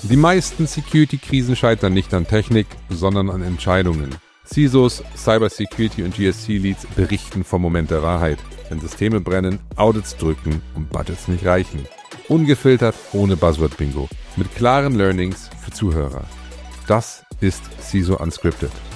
Die meisten Security-Krisen scheitern nicht an Technik, sondern an Entscheidungen. CISOs, Cybersecurity und GSC-Leads berichten vom Moment der Wahrheit, wenn Systeme brennen, Audits drücken und Budgets nicht reichen. Ungefiltert, ohne Buzzword-Bingo, mit klaren Learnings für Zuhörer. Das ist CISO Unscripted.